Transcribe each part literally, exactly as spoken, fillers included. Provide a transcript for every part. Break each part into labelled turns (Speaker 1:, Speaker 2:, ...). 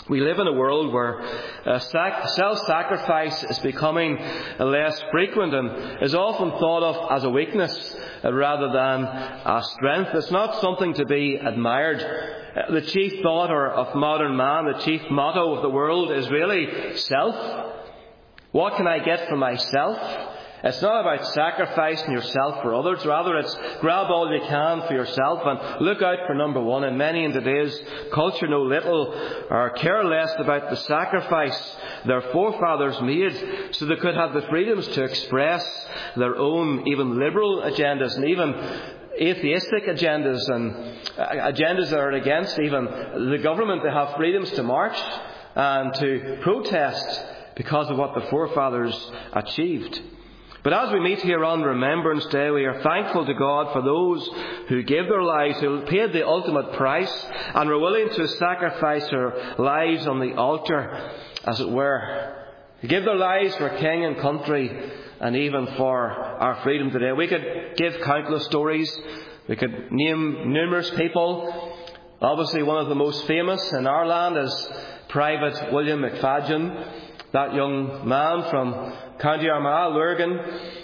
Speaker 1: We live in a world where uh, sac- self-sacrifice is becoming uh, less frequent and is often thought of as a weakness uh, rather than a strength. It's not something to be admired. Uh, the chief thought of modern man, the chief motto of the world is really self. What can I get for myself? It's not about sacrificing yourself for others. Rather, it's grab all you can for yourself and look out for number one. And many in today's culture know little or care less about the sacrifice their forefathers made so they could have the freedoms to express their own even liberal agendas and even atheistic agendas and agendas that are against even the government. They have freedoms to march and to protest because of what the forefathers achieved. But as we meet here on Remembrance Day, we are thankful to God for those who gave their lives, who paid the ultimate price and were willing to sacrifice their lives on the altar, as it were. They gave their lives for king and country and even for our freedom today. We could give countless stories. We could name numerous people. Obviously, one of the most famous in our land is Private William McFadden, that young man from County Armagh, Lurgan,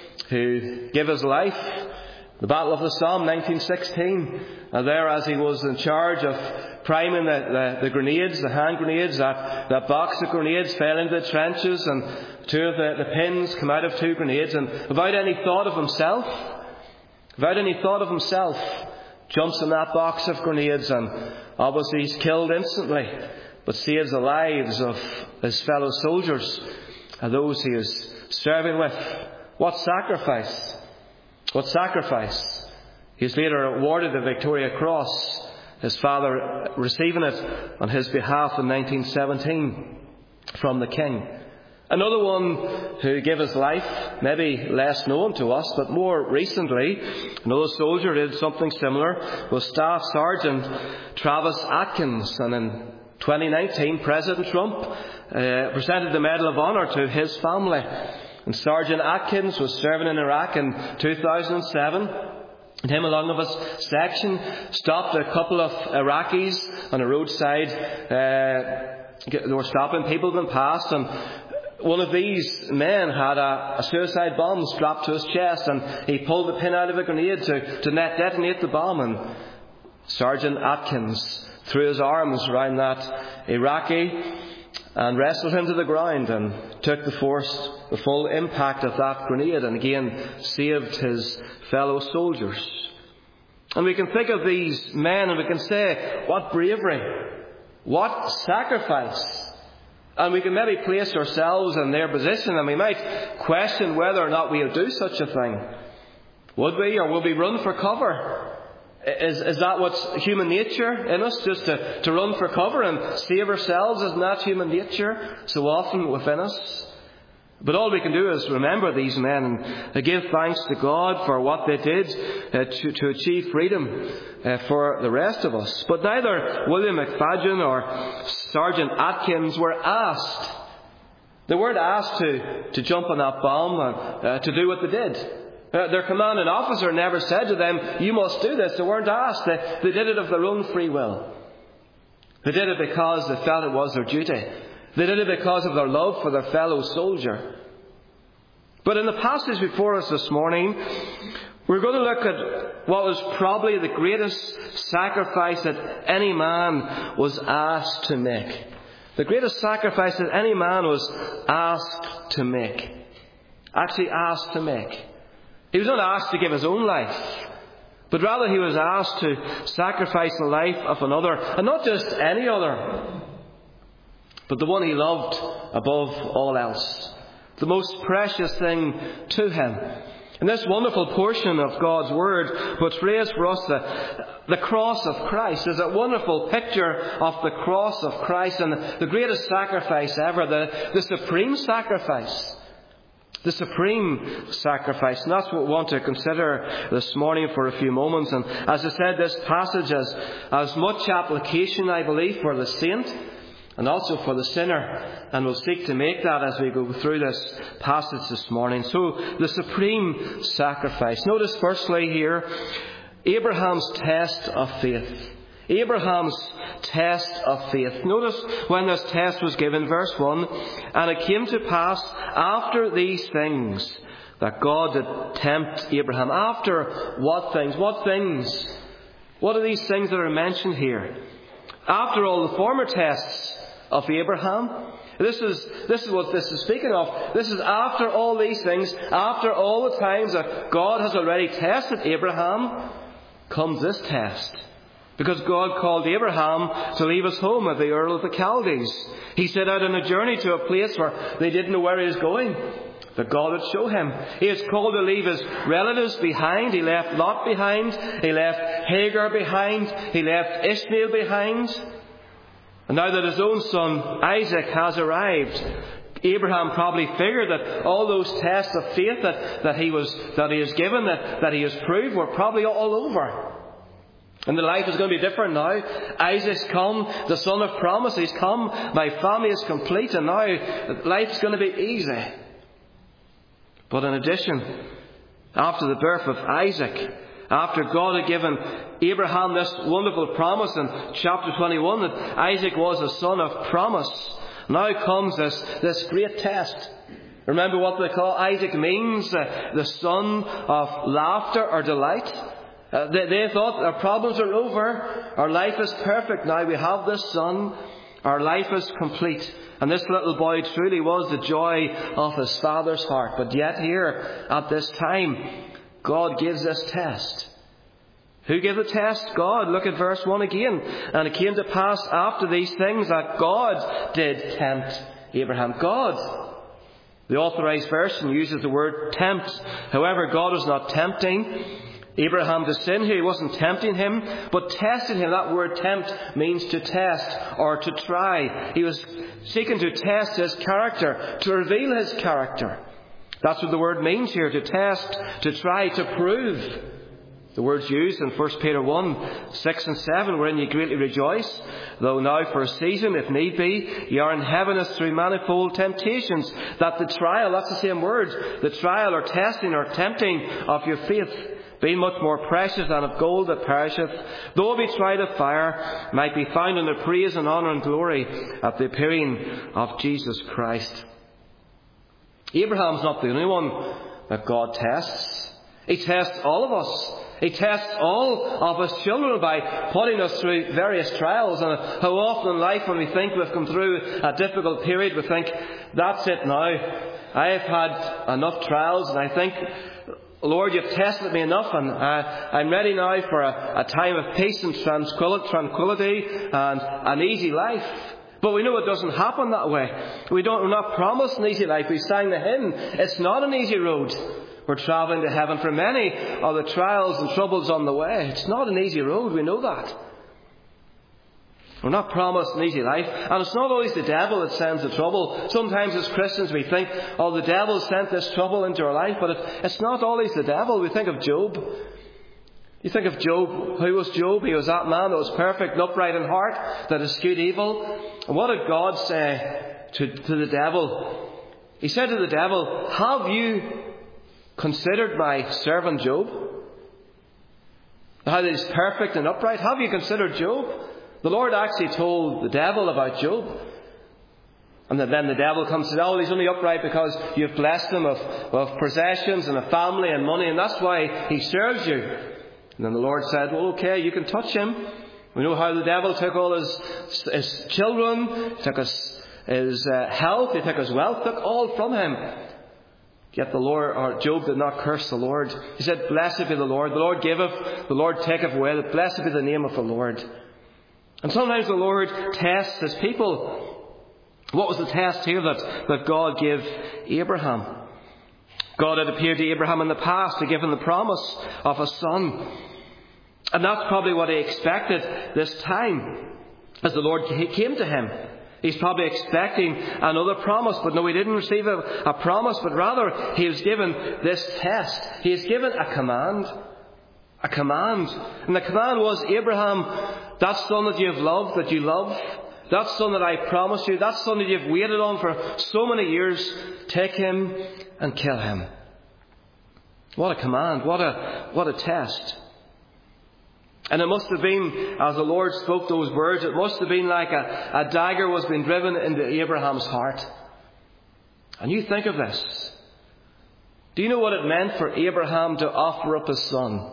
Speaker 1: who gave his life, the Battle of the Somme, nineteen sixteen. And there, as he was in charge of priming the, the, the grenades, the hand grenades, that, that box of grenades fell into the trenches, and two of the, the pins come out of two grenades, and without any thought of himself, without any thought of himself, jumps in that box of grenades, and obviously he's killed instantly, but saves the lives of his fellow soldiers and those he is serving with. What sacrifice! What sacrifice! He is later awarded the Victoria Cross, his father receiving it on his behalf in nineteen seventeen from the King. Another one who gave his life, maybe less known to us, but more recently, another soldier who did something similar, was Staff Sergeant Travis Atkins. And in twenty nineteen, President Trump uh, presented the Medal of Honour to his family. And Sergeant Atkins was serving in Iraq in two thousand seven. And him, along with his section, stopped a couple of Iraqis on a roadside. Uh, they were stopping people going past, and one of these men had a, a suicide bomb strapped to his chest, and he pulled the pin out of a grenade to, to net detonate the bomb. And Sergeant Atkins threw his arms around that Iraqi and wrestled him to the ground and took the force, the full impact of that grenade, and again saved his fellow soldiers. And we can think of these men and we can say, what bravery, what sacrifice. And we can maybe place ourselves in their position, and we might question whether or not we would do such a thing. Would we, or would we run for cover? Is, is that what's human nature in us, just to, to run for cover and save ourselves? Isn't that human nature so often within us? But all we can do is remember these men and give thanks to God for what they did uh, to, to achieve freedom uh, for the rest of us. But neither William McFadden or Sergeant Atkins were asked. They weren't asked to, to jump on that bomb and uh, to do what they did. Uh, their commanding officer never said to them, you must do this. They weren't asked. They, they did it of their own free will. They did it because they felt it was their duty. They did it because of their love for their fellow soldier. But in the passage before us this morning, we're going to look at what was probably the greatest sacrifice that any man was asked to make. The greatest sacrifice that any man was asked to make. Actually asked to make. He was not asked to give his own life, but rather he was asked to sacrifice the life of another, and not just any other, but the one he loved above all else, the most precious thing to him. And this wonderful portion of God's Word portrays for us the, the cross of Christ. Is a wonderful picture of the cross of Christ and the, the greatest sacrifice ever, the, the supreme sacrifice. The supreme sacrifice. And that's what we want to consider this morning for a few moments. And as I said, this passage has as much application, I believe, for the saint and also for the sinner. And we'll seek to make that as we go through this passage this morning. So, the supreme sacrifice. Notice firstly here, Abraham's test of faith. Abraham's test of faith. Notice when this test was given, verse one, and it came to pass after these things that God did tempt Abraham. After what things? What things? What are these things that are mentioned here? After all the former tests of Abraham. This is, this is what this is speaking of. This is after all these things, after all the times that God has already tested Abraham, comes this test. Because God called Abraham to leave his home at the Ur of the Chaldees. He set out on a journey to a place where they didn't know where he was going, but God would show him. He is called to leave his relatives behind. He left Lot behind. He left Hagar behind. He left Ishmael behind. And now that his own son Isaac has arrived, Abraham probably figured that all those tests of faith that, that he was that he has given, that, that he has proved, were probably all over. And the life is going to be different now. Isaac's come, the son of promise. He's come. My family is complete, and now life's going to be easy. But in addition, after the birth of Isaac, after God had given Abraham this wonderful promise in chapter twenty-one that Isaac was a son of promise, now comes this, this great test. Remember what they call Isaac means? Uh, the son of laughter or delight. Uh, they, they thought our problems are over. Our life is perfect now. We have this son. Our life is complete. And this little boy truly was the joy of his father's heart. But yet here, at this time, God gives this test. Who gave the test? God. Look at verse one again. And it came to pass after these things that God did tempt Abraham. God. The Authorized Version uses the word tempt. However, God was not tempting Abraham to sin here. He wasn't tempting him, but testing him. That word tempt means to test or to try. He was seeking to test his character, to reveal his character. That's what the word means here, to test, to try, to prove. The word's used in First Peter one, six and seven, wherein ye greatly rejoice, though now for a season, if need be, ye are in heaviness through manifold temptations, that the trial, that's the same word, the trial or testing or tempting of your faith, being much more precious than of gold that perisheth, though it be tried of fire, might be found in the praise and honour and glory at the appearing of Jesus Christ. Abraham's not the only one that God tests. He tests all of us. He tests all of his children by putting us through various trials. And how often in life when we think we've come through a difficult period, we think, that's it now. I have had enough trials, and I think, Lord, you've tested me enough, and uh, I'm ready now for a, a time of peace and tranquility and an easy life. But we know it doesn't happen that way. We don't, we're not promised an easy life. We sang the hymn, it's not an easy road. We're travelling to heaven. For many are the trials and troubles on the way. It's not an easy road. We know that. We're not promised an easy life. And it's not always the devil that sends the trouble. Sometimes as Christians we think, oh, the devil sent this trouble into our life. But it, it's not always the devil. We think of Job. You think of Job. Who was Job? He was that man that was perfect and upright in heart, that eschewed evil. And what did God say to, to the devil? He said to the devil, have you considered my servant Job? How he's perfect and upright. Have you considered Job? The Lord actually told the devil about Job. And then the devil comes and says, oh, he's only upright because you've blessed him of, of possessions and a family and money, and that's why he serves you. And then the Lord said, well, okay, you can touch him. We know how the devil took all his, his children, took his, his uh, health, he took his wealth, took all from him. Yet the Lord, or Job did not curse the Lord. He said, blessed be the Lord. The Lord giveth, the Lord taketh away. Blessed be the name of the Lord. And sometimes the Lord tests his people. What was the test here that, that God gave Abraham? God had appeared to Abraham in the past to give him the promise of a son. And that's probably what he expected this time as the Lord came to him. He's probably expecting another promise, but no, he didn't receive a, a promise, but rather he was given this test. He is given a command. A command. And the command was, Abraham, that son that you have loved, that you love, that son that I promised you, that son that you've waited on for so many years, take him and kill him. What a command. What a, what a test. And it must have been, as the Lord spoke those words, it must have been like a, a dagger was being driven into Abraham's heart. And you think of this. Do you know what it meant for Abraham to offer up his son?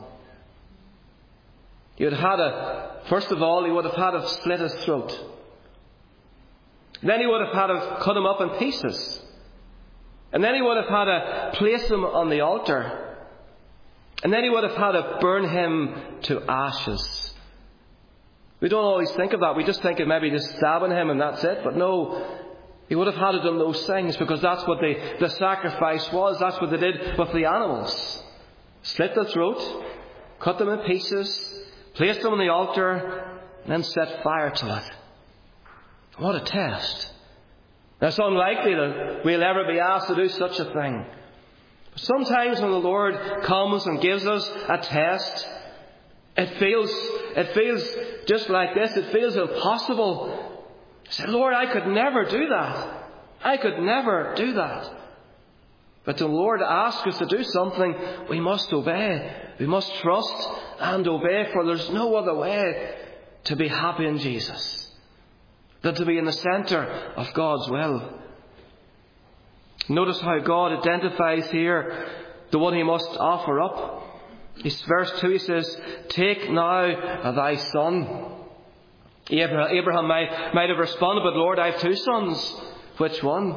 Speaker 1: He would have had a, first of all, he would have had to split his throat. Then he would have had to cut him up in pieces. And then he would have had to place him on the altar. And then he would have had to burn him to ashes. We don't always think of that. We just think of maybe just stabbing him and that's it. But no, he would have had to do those things because that's what the, the sacrifice was. That's what they did with the animals. Slit the throat, cut them in pieces, place them on the altar, and then set fire to it. What a test. Now, it's unlikely that we'll ever be asked to do such a thing. But sometimes when the Lord comes and gives us a test, it feels, it feels just like this. It feels impossible. I say, Lord, I could never do that. I could never do that. But the Lord asks us to do something, we must obey. We must trust and obey, for there's no other way to be happy in Jesus than to be in the centre of God's will. Notice how God identifies here the one he must offer up. It's verse two, he says, "Take now thy son." Abraham might, might have responded, "But Lord, I have two sons." "Which one?"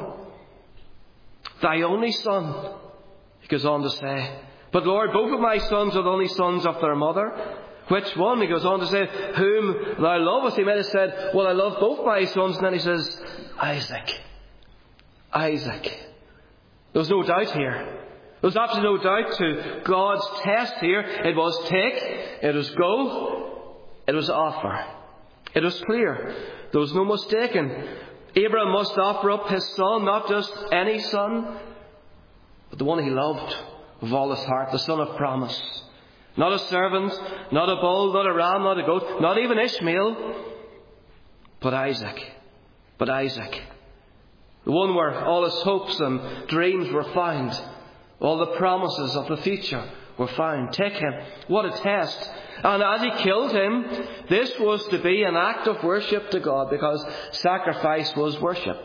Speaker 1: "Thy only son," he goes on to say. "But Lord, both of my sons are the only sons of their mother." "Which one?" He goes on to say, "Whom thou lovest." He might have said, "Well, I love both my sons." And then he says, Isaac. Isaac. There's no doubt here. There's absolutely no doubt to God's test here. It was take, it was go, it was offer. It was clear. There was no mistaking. Abraham must offer up his son, not just any son, but the one he loved with all his heart, the son of promise. Not a servant, not a bull, not a ram, not a goat, not even Ishmael, but Isaac. But Isaac. The one where all his hopes and dreams were found. All the promises of the future were found. Take him. What a test. And as he killed him, this was to be an act of worship to God, because sacrifice was worship.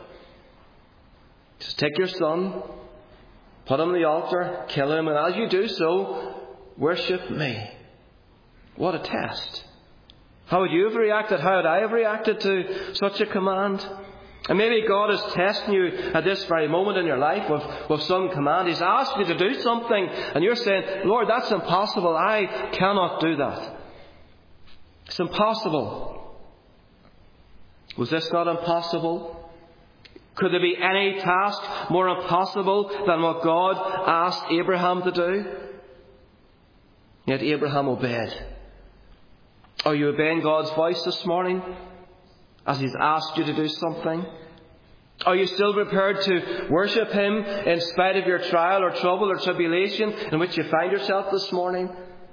Speaker 1: Just take your son, put him on the altar, kill him, and as you do so, worship me. What a test. How would you have reacted? How would I have reacted to such a command? And maybe God is testing you at this very moment in your life with, with some command. He's asked you to do something and you're saying, "Lord, that's impossible. I cannot do that. It's impossible." Was this not impossible? Could there be any task more impossible than what God asked Abraham to do? Yet Abraham obeyed. Are you obeying God's voice this morning as he's asked you to do something? Are you still prepared to worship him in spite of your trial or trouble or tribulation in which you find yourself this morning?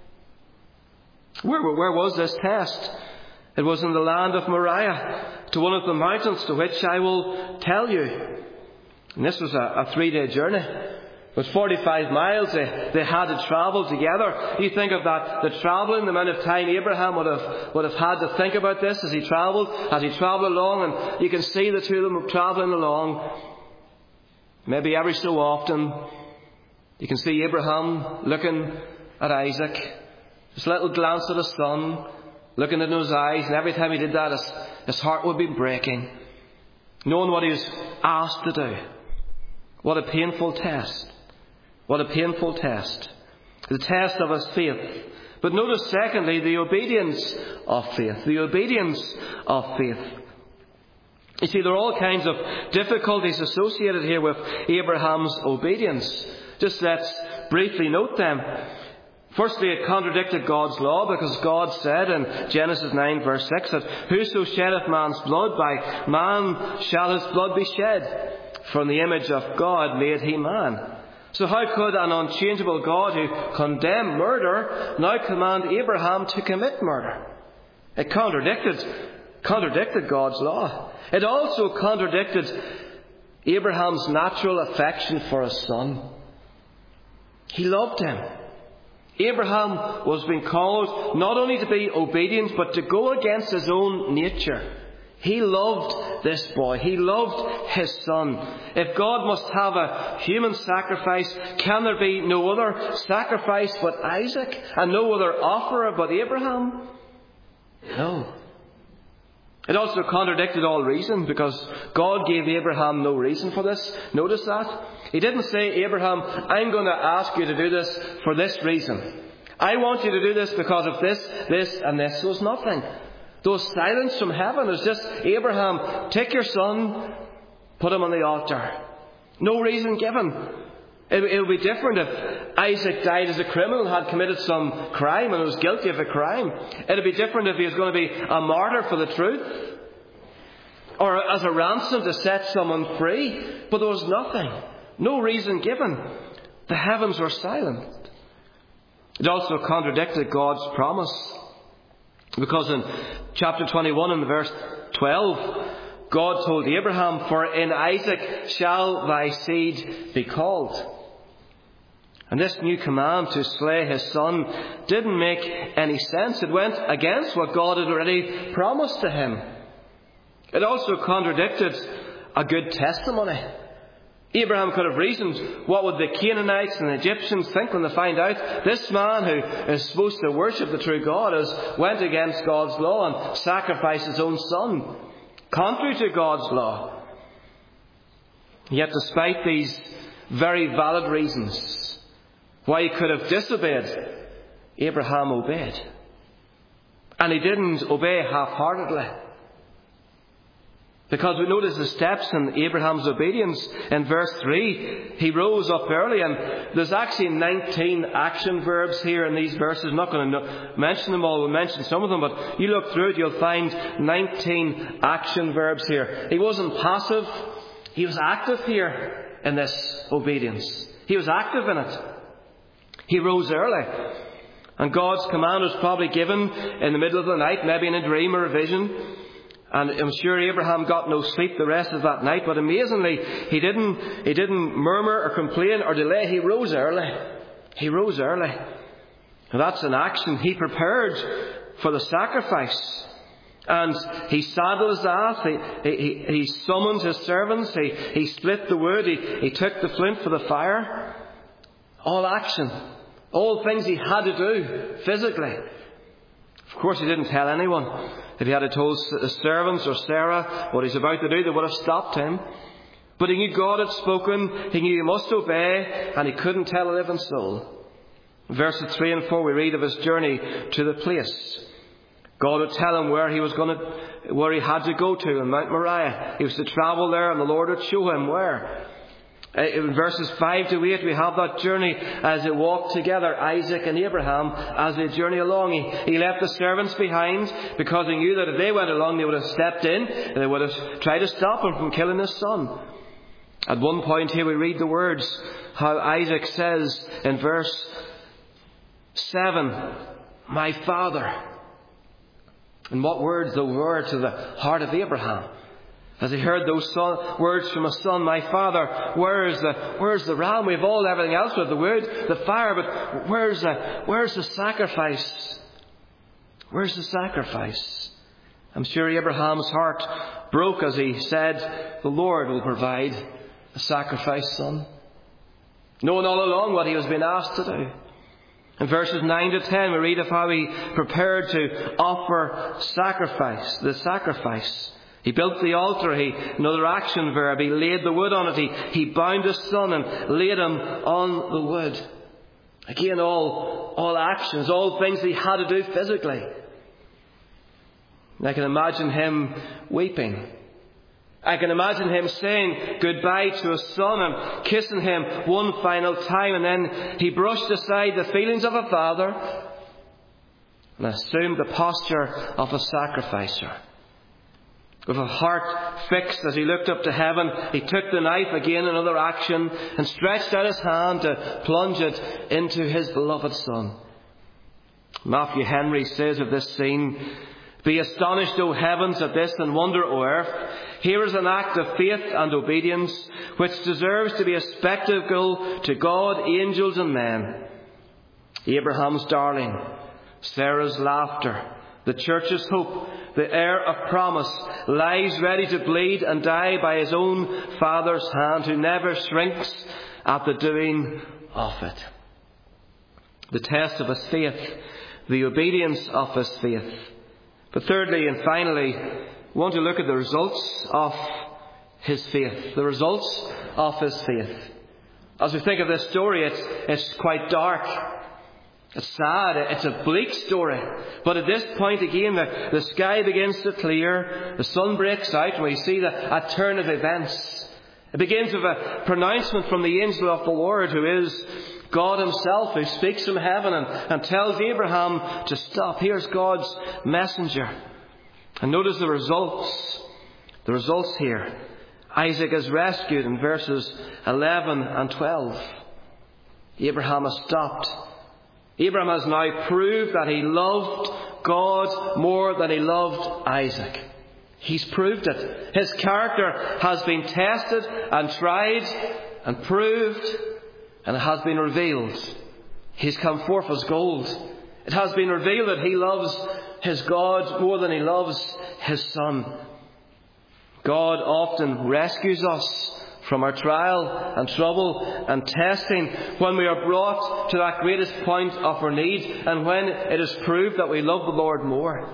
Speaker 1: Where, where was this test? It was in the land of Moriah, to one of the mountains to which I will tell you. And this was a, a three-day journey. It was forty-five miles they, they had to travel together. You think of that, the travelling, the amount of time Abraham would have would have had to think about this as he travelled, as he travelled along, and you can see the two of them travelling along. Maybe every so often you can see Abraham looking at Isaac, just a little glance at his son, looking in his eyes, and every time he did that his, his heart would be breaking, knowing what he was asked to do. What a painful test. What a painful test. The test of his faith. But notice secondly, the obedience of faith. The obedience of faith. You see, there are all kinds of difficulties associated here with Abraham's obedience. Just let's briefly note them. Firstly, it contradicted God's law, because God said in Genesis nine verse six that whoso sheddeth man's blood, by man shall his blood be shed. From the image of God made he man. So how could an unchangeable God who condemned murder now command Abraham to commit murder? It contradicted, contradicted God's law. It also contradicted Abraham's natural affection for his son. He loved him. Abraham was being called not only to be obedient, but to go against his own nature. He loved this boy. He loved his son. If God must have a human sacrifice, can there be no other sacrifice but Isaac, and no other offerer but Abraham? No. It also contradicted all reason, because God gave Abraham no reason for this. Notice that. He didn't say, Abraham, I'm going to ask you to do this for this reason. I want you to do this because of this, this, and this. There was nothing. There was silence from heaven. It was just, Abraham, take your son, put him on the altar. No reason given. It, it would be different if Isaac died as a criminal and had committed some crime and was guilty of a crime. It would be different if he was going to be a martyr for the truth, or as a ransom to set someone free. But there was nothing. No reason given. The heavens were silent. It also contradicted God's promise. Because in chapter twenty-one and verse twelve, God told Abraham, for in Isaac shall thy seed be called. And this new command to slay his son didn't make any sense. It went against what God had already promised to him. It also contradicted a good testimony. Abraham could have reasoned, what would the Canaanites and the Egyptians think when they find out this man who is supposed to worship the true God has went against God's law and sacrificed his own son, contrary to God's law. Yet despite these very valid reasons why he could have disobeyed, Abraham obeyed. And he didn't obey half-heartedly. Because we notice the steps in Abraham's obedience. In verse three, he rose up early, and there's actually nineteen action verbs here in these verses. I'm not going to mention them all, we'll mention some of them, but you look through it, you'll find nineteen action verbs here. He wasn't passive, he was active here in this obedience. He was active in it. He rose early. And God's command was probably given in the middle of the night, maybe in a dream or a vision. And I'm sure Abraham got no sleep the rest of that night, but amazingly, he didn't, he didn't murmur or complain or delay. He rose early. He rose early. And that's an action. He prepared for the sacrifice. And he saddled his ass. He, he, he summoned his servants. He, he split the wood. He, he took the flint for the fire. All action. All things he had to do physically. Of course, he didn't tell anyone. If he had told the servants or Sarah what he's about to do, they would have stopped him. But he knew God had spoken, he knew he must obey, and he couldn't tell a living soul. In verses three and four we read of his journey to the place. God would tell him where he was going to, where he had to go to in Mount Moriah. He was to travel there, and the Lord would show him where. In verses five to eight we have that journey as they walked together, Isaac and Abraham, as they journey along. He, he left the servants behind because he knew that if they went along they would have stepped in and they would have tried to stop him from killing his son. At one point here we read the words, how Isaac says in verse seven, my father. And what words those were to the heart of Abraham. As he heard those son, words from his son, my father, where's the, where's the ram? We've all everything else with the wood, the fire, but where's the, where's the sacrifice? Where's the sacrifice? I'm sure Abraham's heart broke as he said, the Lord will provide a sacrifice, son. Knowing all along what he was being asked to do. In verses nine to ten we read of how he prepared to offer sacrifice, the sacrifice. He built the altar, he, another action verb, he laid the wood on it, he, he bound his son and laid him on the wood. Again, all, all actions, all things he had to do physically. And I can imagine him weeping. I can imagine him saying goodbye to his son and kissing him one final time, and then he brushed aside the feelings of a father and assumed the posture of a sacrificer. With a heart fixed as he looked up to heaven, he took the knife, again another action, and stretched out his hand to plunge it into his beloved son. Matthew Henry says of this scene, be astonished, O heavens, at this, and wonder, O earth. Here is an act of faith and obedience which deserves to be a spectacle to God, angels and men. Abraham's darling, Sarah's laughter, the church's hope, the heir of promise, lies ready to bleed and die by his own Father's hand, who never shrinks at the doing of it. The test of his faith, the obedience of his faith. But thirdly and finally, we want to look at the results of his faith. The results of his faith. As we think of this story, it's, it's quite dark. It's sad. It's a bleak story. But at this point again, the, the sky begins to clear. The sun breaks out and we see the, a turn of events. It begins with a pronouncement from the angel of the Lord, who is God himself, who speaks from heaven and, and tells Abraham to stop. Here's God's messenger. And notice the results. The results here. Isaac is rescued in verses eleven and twelve. Abraham has stopped. Abraham has now proved that he loved God more than he loved Isaac. He's proved it. His character has been tested and tried and proved, and it has been revealed. He's come forth as gold. It has been revealed that he loves his God more than he loves his son. God often rescues us from our trial and trouble and testing when we are brought to that greatest point of our need, and when it is proved that we love the Lord more.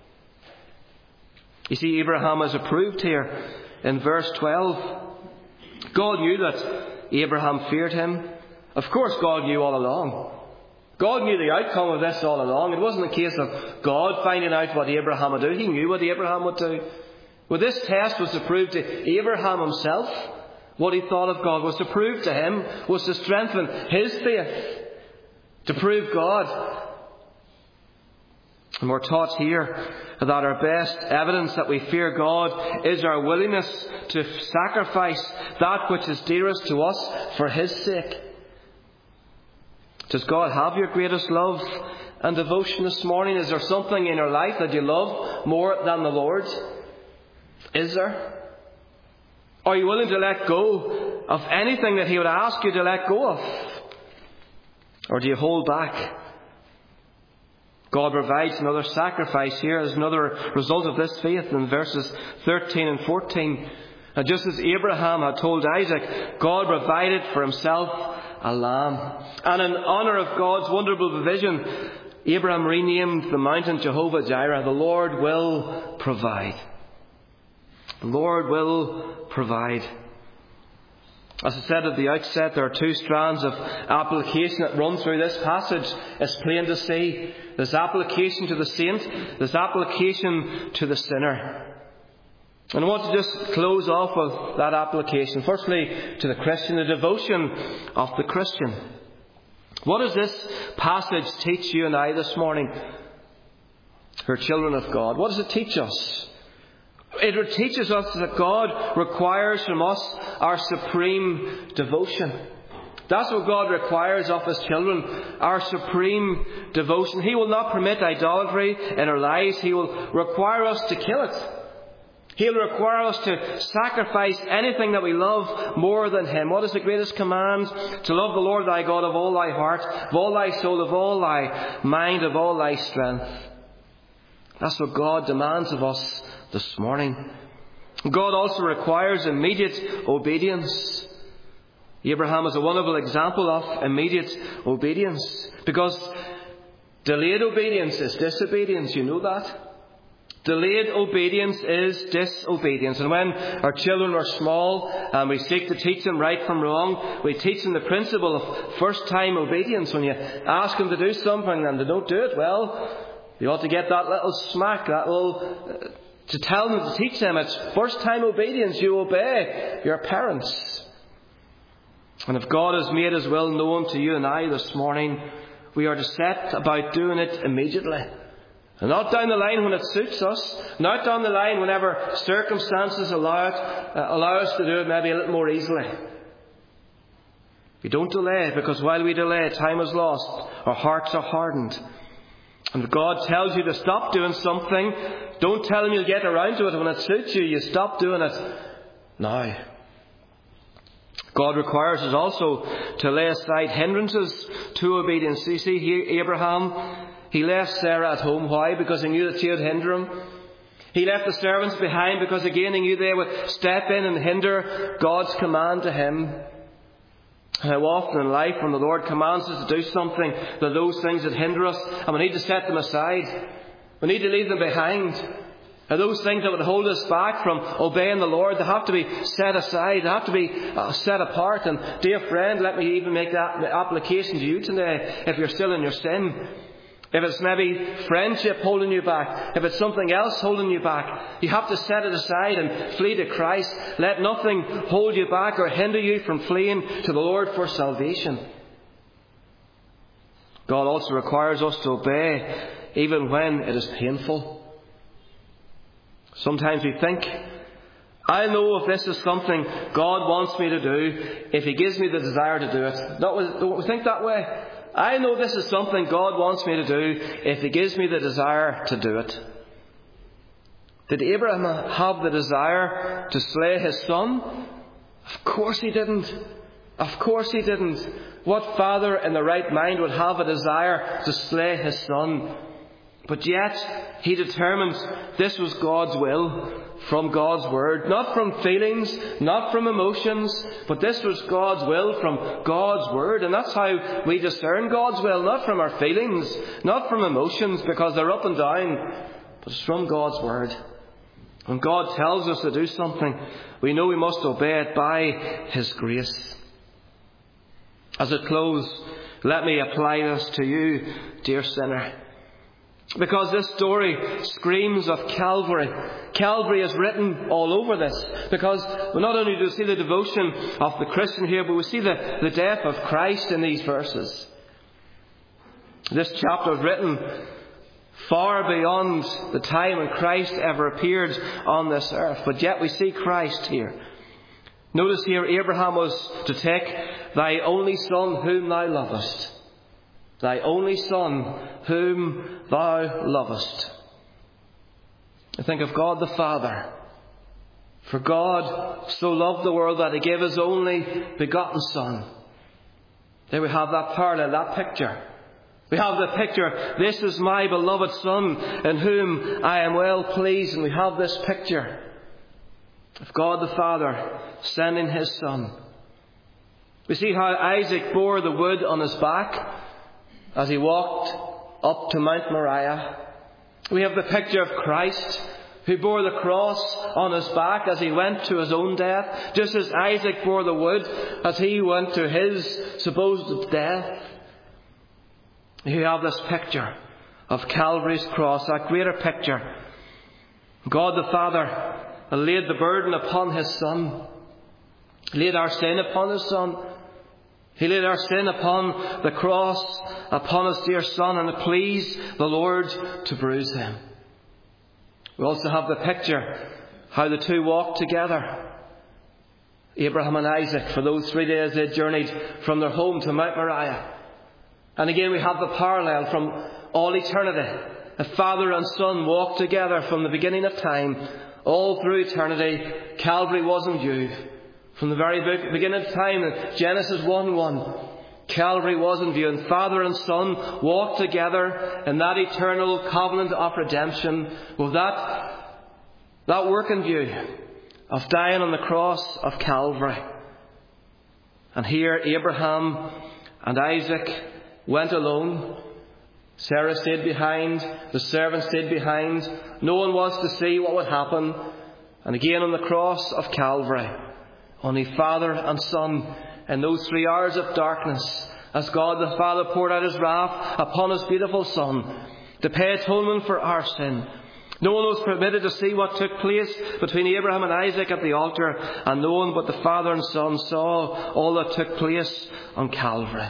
Speaker 1: You see, Abraham is approved here in verse twelve. God knew that Abraham feared him. Of course, God knew all along. God knew the outcome of this all along. It wasn't a case of God finding out what Abraham would do. He knew what Abraham would do. Well, this test was to prove to Abraham himself what he thought of God, was to prove to him, was to strengthen his faith, to prove God. And we're taught here that our best evidence that we fear God is our willingness to sacrifice that which is dearest to us for his sake. Does God have your greatest love and devotion this morning? Is there something in your life that you love more than the Lord? Is there? Are you willing to let go of anything that he would ask you to let go of? Or do you hold back? God provides another sacrifice here as another result of this faith in verses thirteen and fourteen. And just as Abraham had told Isaac, God provided for himself a lamb. And in honour of God's wonderful provision, Abraham renamed the mountain Jehovah Jireh. The Lord will provide. The Lord will provide. As I said at the outset, there are two strands of application that run through this passage. It's plain to see. There's application to the saint. There's application to the sinner. And I want to just close off with that application. Firstly, to the Christian, the devotion of the Christian. What does this passage teach you and I this morning, who are children of God? What does it teach us? It teaches us that God requires from us our supreme devotion. That's what God requires of His children, our supreme devotion. He will not permit idolatry in our lives. He will require us to kill it. He'll require us to sacrifice anything that we love more than Him. What is the greatest command? To love the Lord thy God of all thy heart, of all thy soul, of all thy mind, of all thy strength. That's what God demands of us this morning. God also requires immediate obedience. Abraham is a wonderful example of immediate obedience, because delayed obedience is disobedience. You know that? Delayed obedience is disobedience. And when our children are small and we seek to teach them right from wrong, we teach them the principle of first time obedience. When you ask them to do something and they don't do it, well, you ought to get that little smack, that little, uh, to tell them, to teach them it's first time obedience. You obey your parents. And if God has made His will known to you and I this morning, we are to set about doing it immediately. And not down the line when it suits us, not down the line whenever circumstances allow it, uh, allow us to do it maybe a little more easily. We don't delay, because while we delay, time is lost. Our hearts are hardened. And if God tells you to stop doing something, don't tell Him you'll get around to it when it suits you. You stop doing it now. God requires us also to lay aside hindrances to obedience. You see here, Abraham, he left Sarah at home. Why? Because he knew that she would hinder him. He left the servants behind because, again, he knew they would step in and hinder God's command to him. How often in life, when the Lord commands us to do something, there are those things that hinder us, and we need to set them aside. We need to leave them behind. And those things that would hold us back from obeying the Lord, they have to be set aside. They have to be uh, set apart. And dear friend, let me even make that application to you today, if you're still in your sin. If it's maybe friendship holding you back, if it's something else holding you back, you have to set it aside and flee to Christ. Let nothing hold you back or hinder you from fleeing to the Lord for salvation. God also requires us to obey even when it is painful. Sometimes we think, I know if this is something God wants me to do, if He gives me the desire to do it. Don't we think that way? I know this is something God wants me to do if He gives me the desire to do it. Did Abraham have the desire to slay his son? Of course he didn't. Of course he didn't. What father in the right mind would have a desire to slay his son? But yet he determined this was God's will from God's word, not from feelings, not from emotions, but this was God's will from God's word. And that's how we discern God's will, not from our feelings, not from emotions, because they're up and down, but it's from God's word. When God tells us to do something, we know we must obey it by His grace. As I close, let me apply this to you, dear sinner. Because this story screams of Calvary. Calvary is written all over this. Because we not only do we see the devotion of the Christian here, but we see the, the death of Christ in these verses. This chapter is written far beyond the time when Christ ever appeared on this earth. But yet we see Christ here. Notice here, Abraham was to take thy only son whom thou lovest. Thy only son whom thou lovest. I think of God the Father. For God so loved the world that He gave His only begotten Son. There we have that parallel, that picture. We have the picture, this is my beloved Son in whom I am well pleased. And we have this picture of God the Father sending His Son. We see how Isaac bore the wood on his back as he walked up to Mount Moriah. We have the picture of Christ who bore the cross on his back as he went to his own death, just as Isaac bore the wood as he went to his supposed death. You have this picture of Calvary's cross, that greater picture. God the Father laid the burden upon His Son, laid our sin upon His Son. He laid our sin upon the cross, upon His dear Son, and it pleased the Lord to bruise Him. We also have the picture how the two walked together. Abraham and Isaac, for those three days they journeyed from their home to Mount Moriah. And again we have the parallel from all eternity. The Father and Son walked together from the beginning of time, all through eternity. Calvary was in view. From the very beginning of time, in Genesis one one, Calvary was in view. And Father and Son walked together in that eternal covenant of redemption with that, that work in view of dying on the cross of Calvary. And here Abraham and Isaac went alone. Sarah stayed behind. The servant stayed behind. No one was to see what would happen. And again on the cross of Calvary, only Father and Son in those three hours of darkness, as God the Father poured out His wrath upon His beautiful Son to pay atonement for our sin. No one was permitted to see what took place between Abraham and Isaac at the altar, and no one but the Father and Son saw all that took place on Calvary.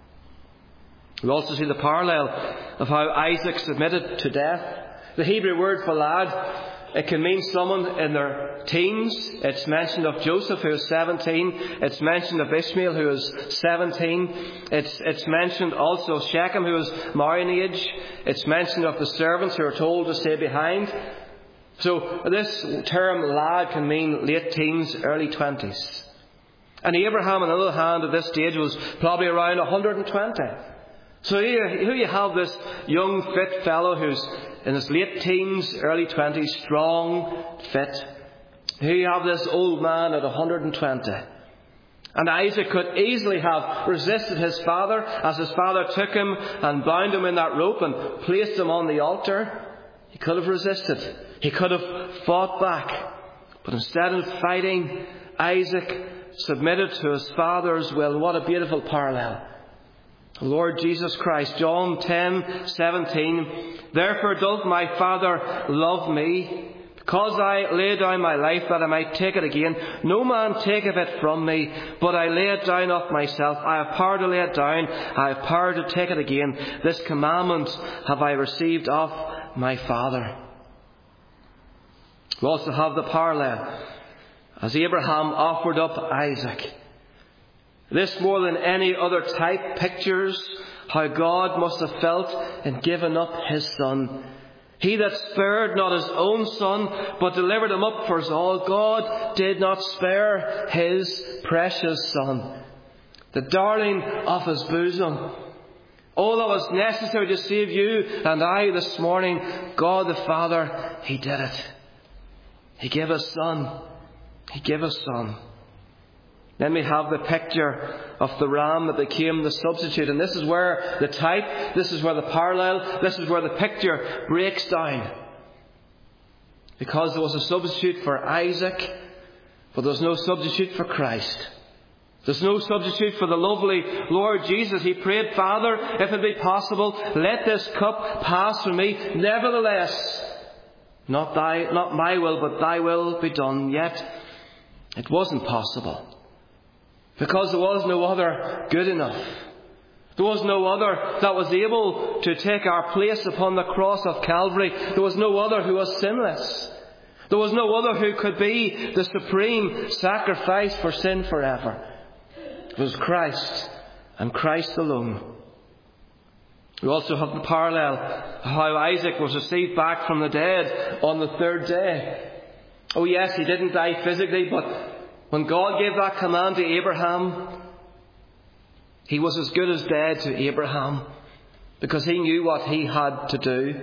Speaker 1: We also see the parallel of how Isaac submitted to death. The Hebrew word falad, it can mean someone in their teens. It's mentioned of Joseph, who was seventeen. It's mentioned of Ishmael, who was seventeen. It's, it's mentioned also of Shechem, who was marrying age. It's mentioned of the servants who are told to stay behind. So this term lad can mean late teens, early twenties. And Abraham, on the other hand, at this stage was probably around one hundred twenty. So here, here you have this young, fit fellow who's in his late teens, early twenties, strong, fit. Here you have this old man at one hundred twenty. And Isaac could easily have resisted his father as his father took him and bound him in that rope and placed him on the altar. He could have resisted. He could have fought back. But instead of fighting, Isaac submitted to his father's will. What a beautiful parallel. The Lord Jesus Christ, John ten seventeen, therefore doth my Father love me, because I lay down my life that I might take it again. No man taketh it from me, but I lay it down of myself. I have power to lay it down, I have power to take it again. This commandment have I received of my Father. We also have the parallel as Abraham offered up Isaac. This, more than any other type, pictures how God must have felt in giving up his son. He that spared not his own son, but delivered him up for us all. God did not spare his precious son, the darling of his bosom. All that was necessary to save you and I this morning, God the Father, he did it. He gave his son. He gave his son. Then we have the picture of the ram that became the substitute. And this is where the type, this is where the parallel, this is where the picture breaks down. Because there was a substitute for Isaac, but there's no substitute for Christ. There's no substitute for the lovely Lord Jesus. He prayed, Father, if it be possible, let this cup pass from me. Nevertheless, not thy, not my will, but thy will be done. Yet it wasn't possible. Because there was no other good enough. There was no other that was able to take our place upon the cross of Calvary. There was no other who was sinless. There was no other who could be the supreme sacrifice for sin forever. It was Christ, and Christ alone. We also have the parallel how Isaac was received back from the dead on the third day. Oh yes, he didn't die physically, but when God gave that command to Abraham, he was as good as dead to Abraham, because he knew what he had to do.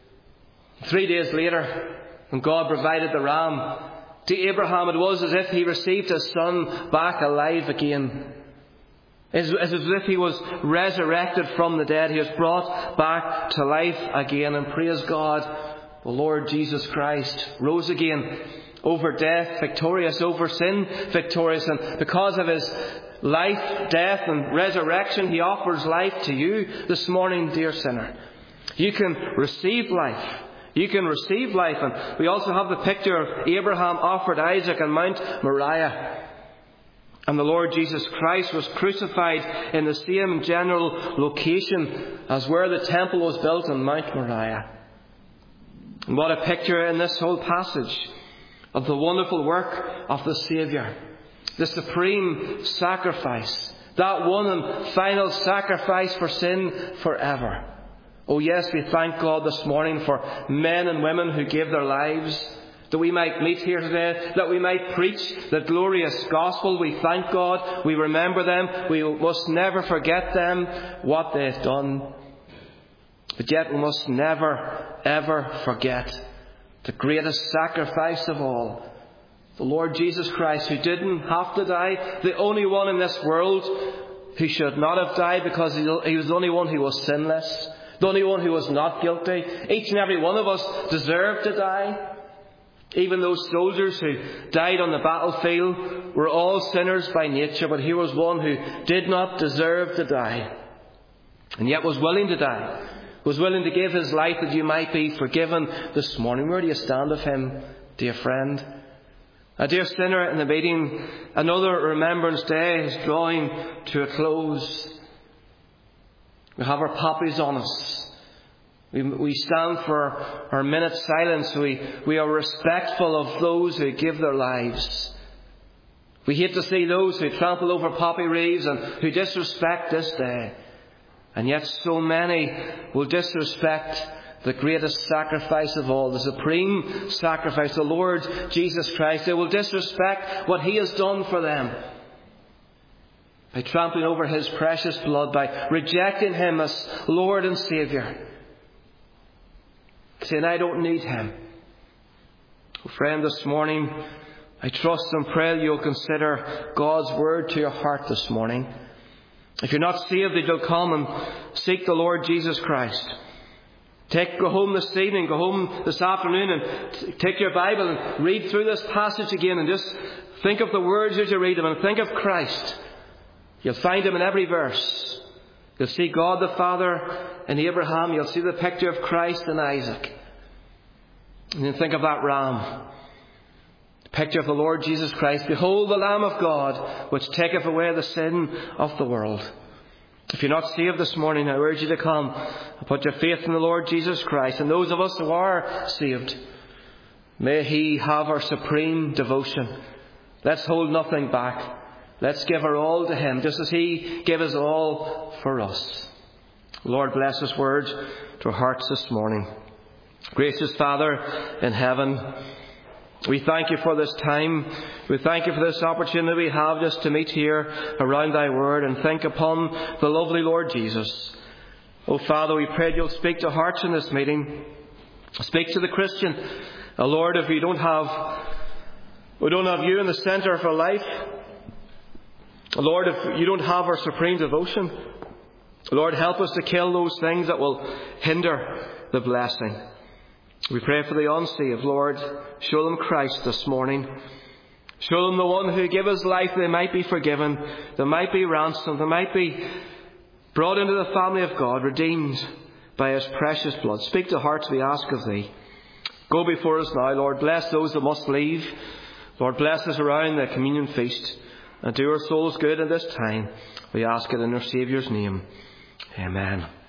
Speaker 1: Three days later, when God provided the ram, to Abraham it was as if he received his son back alive again. It's as if he was resurrected from the dead. He was brought back to life again. And praise God, the Lord Jesus Christ rose again, over death, victorious, over sin, victorious. And because of his life, death and resurrection, he offers life to you this morning, dear sinner. You can receive life. You can receive life. And we also have the picture of Abraham offered Isaac on Mount Moriah. And the Lord Jesus Christ was crucified in the same general location as where the temple was built on Mount Moriah. And what a picture in this whole passage of the wonderful work of the Saviour. The supreme sacrifice. That one and final sacrifice for sin forever. Oh yes, we thank God this morning for men and women who gave their lives, that we might meet here today, that we might preach the glorious gospel. We thank God. We remember them. We must never forget them, what they have done. But yet we must never, ever forget the greatest sacrifice of all, the Lord Jesus Christ, who didn't have to die, the only one in this world who should not have died, because he was the only one who was sinless, the only one who was not guilty. Each and every one of us deserved to die. Even those soldiers who died on the battlefield were all sinners by nature, but here was one who did not deserve to die, and yet was willing to die, was willing to give his life that you might be forgiven this morning. Where do you stand with him, dear friend? A dear sinner in the meeting, another Remembrance Day is drawing to a close. We have our poppies on us. We, we stand for our minute silence. We, we are respectful of those who give their lives. We hate to see those who trample over poppy wreaths and who disrespect this day. And yet so many will disrespect the greatest sacrifice of all, the supreme sacrifice, the Lord Jesus Christ. They will disrespect what he has done for them. by trampling over His precious blood, by rejecting Him as Lord and Saviour, saying, I don't need Him. Oh, friend, this morning, I trust and pray that you'll consider God's Word to your heart this morning. If you're not saved, that you'll come and seek the Lord Jesus Christ. Take, go home this evening, go home this afternoon and t- take your Bible and read through this passage again and just think of the words as you read them and think of Christ. You'll find Him in every verse. You'll see God the Father in Abraham. You'll see the picture of Christ in Isaac. And then think of that ram. The picture of the Lord Jesus Christ. Behold the Lamb of God, which taketh away the sin of the world. If you're not saved this morning, I urge you to come and put your faith in the Lord Jesus Christ. And those of us who are saved, may He have our supreme devotion. Let's hold nothing back. Let's give our all to Him, just as He gave His all for us. Lord, bless His word to our hearts this morning. Gracious Father in heaven, we thank You for this time. We thank You for this opportunity we have just to meet here around Thy word and think upon the lovely Lord Jesus. Oh Father, we pray You'll speak to hearts in this meeting. Speak to the Christian. Oh Lord, if we don't have, we don't have You in the centre of our life, Lord, if You don't have our supreme devotion, Lord, help us to kill those things that will hinder the blessing. We pray for the unsaved, Lord. Show them Christ this morning. Show them the one who gave His life, they might be forgiven, they might be ransomed, they might be brought into the family of God, redeemed by His precious blood. Speak to hearts, we ask of Thee. Go before us now, Lord. Bless those that must leave. Lord, bless us around the communion feast. And do our souls good in this time. We ask it in our Saviour's name. Amen.